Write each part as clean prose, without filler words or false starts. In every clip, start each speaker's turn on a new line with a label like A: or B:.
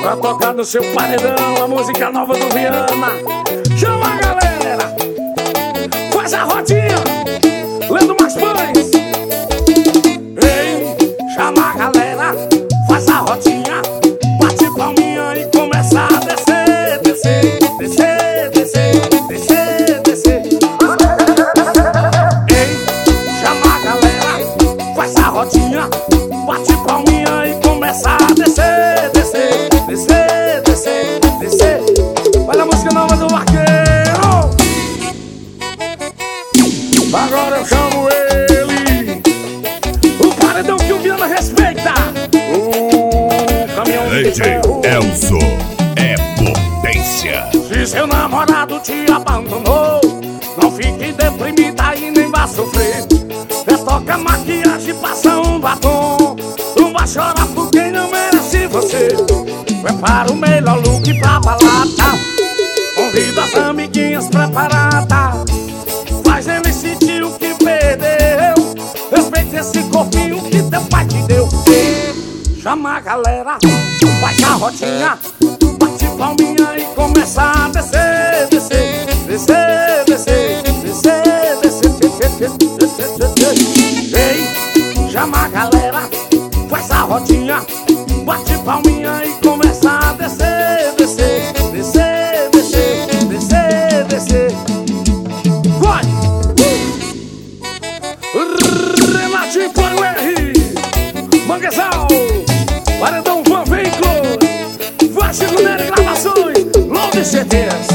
A: Pra tocar no seu paredão a música nova do Viana. Chama a galera, faz a rodinha, lendo mais pães. Ei, chama a galera, faz a rodinha, bate palminha e começa a descer, descer, descer, descer, descer, descer. Ei, chama a galera, faz a rodinha, bate palminha e começa a descer, descer, descer, descer, descer. Olha a música nova do Vaqueiro. Agora eu chamo ele, o paredão que o Viana respeita, o caminhão de ferro.
B: Elzo é potência.
A: Se seu namorado te abandonou, não fique deprimida e nem vá sofrer. Retoca maquiagem, passa um batom, não vai chorar por quem não merece você. Prepara o melhor look pra balada, convida as amiguinhas preparadas, faz ele sentir o que perdeu, respeita esse corpinho que teu pai te deu. Chama a galera, faz a rodinha, bate palminha e começa a descer, descer, descer, descer, descer, descer, descer, descer. Ei, chama a galera, faz a rodinha, bate palminha e começa a descer, descer, descer, descer, descer, descer. Vai! Renatinho para o R, Manguezal, Paredão Van Veículos, Vasco Nery Gravações, Lourdes CDs.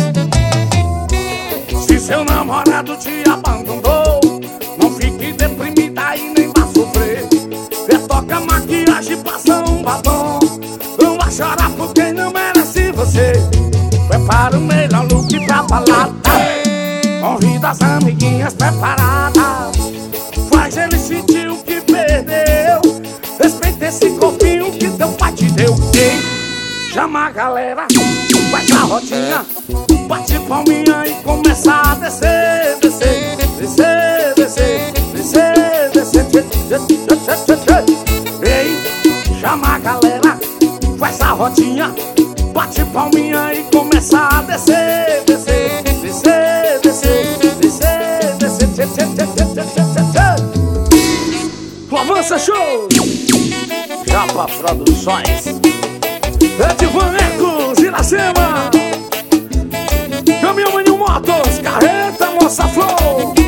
A: Se seu namorado te abandonou, não fique deprimida e nem vá sofrer. Retoca maquiagem, passa um batom, não vai chorar por quem não merece você. Prepara o melhor look pra balada, convida as amiguinhas preparadas, faz ele sentir o que perdeu, respeita esse corpinho que teu pai te deu. Ei, chama a galera, faz a rodinha, bate palminha e começa a descer, descer, descer, descer, descer, descer, descer, descer. Ei, chama a galera, faz a rodinha, bate palminha e começa a descer, descer, descer, descer, descer, descer, descer, descer, descer. Avança Show, Japa Produções, Edvan Ecos, Iracema, Caminhão Maninho Motos, Carreta Moça Flow.